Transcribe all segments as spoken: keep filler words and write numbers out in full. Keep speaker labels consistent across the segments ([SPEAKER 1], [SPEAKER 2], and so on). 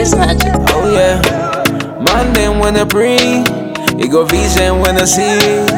[SPEAKER 1] It's magic.
[SPEAKER 2] Oh yeah, man them when I pray, it go vision when I see.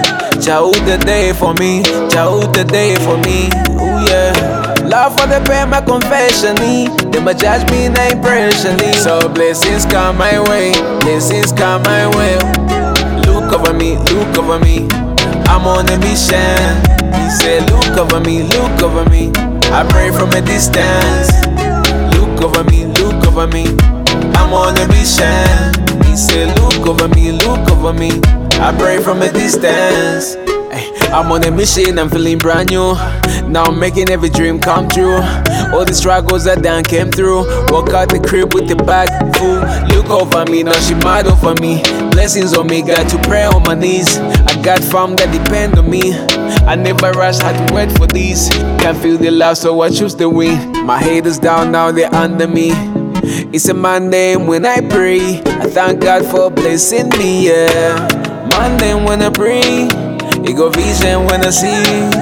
[SPEAKER 2] Jah the day for me, Jah the day for me. Oh yeah, love for the pay my confession. They might judge me na impression. So blessings come my way, blessings come my way. Look over me, look over me. I'm on a mission. He said, look over me, look over me. I pray from a distance. Look over me, look over me. I'm on a mission. He said, look over me, look over me. I pray from a distance. Ay, I'm on a mission, I'm feeling brand new. Now I'm making every dream come true. All the struggles that Dan came through. Walk out the crib with the bag full. Look over me, now she mad over me. Blessings on me, got to pray on my knees. I got fam that depend on me. I never rush, had to wait for this. Can't feel the love, so I choose the win. My haters down, now they're under me. It's a man name when I pray. I thank God for blessing me, yeah. Man name when I pray. It go vision when I see.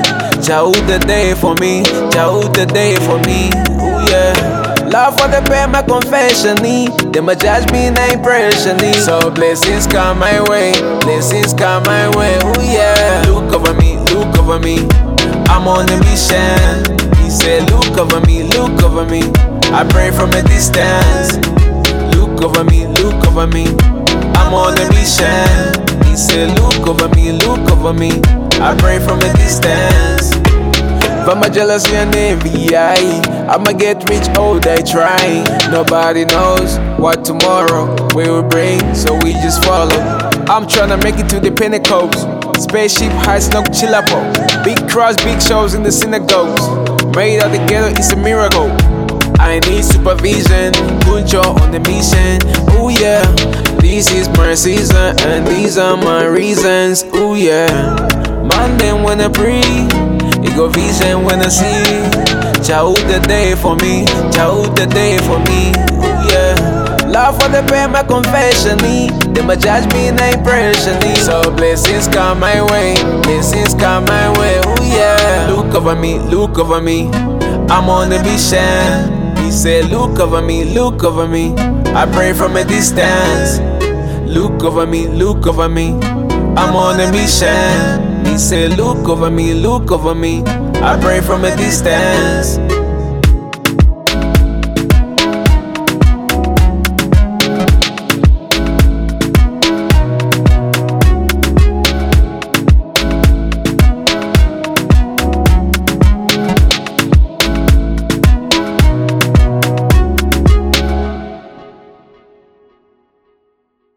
[SPEAKER 2] Jah the day for me, Jah the day for me. Oh yeah, love for the pay my confession. They might judge me na impression. So blessings come my way, blessings come my way. Oh yeah, look over me, look over me. I'm on a mission. He said, look over me, look over me. I pray from a distance. Look over me, look over me. I'm on a mission. He said, look over me, look over me. I pray from a distance. But my jealousy and envy, I I'ma get rich, oh they try. Nobody knows what tomorrow will bring, so we just follow. I'm tryna make it to the pinnacles. Spaceship heights, no chillapo. Big crowds, big shows in the synagogues. Made out the ghetto, it's a miracle. I need supervision, Puncho on the mission. Oh yeah, this is my season and these are my reasons. Oh yeah, man them when I pray, it go vision when I see. Jah the day for me, Jah the day for me. Oh yeah, love for the pay my confession. They might judge me na impression. So blessings come my way, blessings come my way. Oh yeah, look over me, look over me. I'm on a mission. He said, look over me, look over me. I pray from a distance. Look over me, look over me. I'm on a mission. He said, look over me, look over me. I pray from a distance.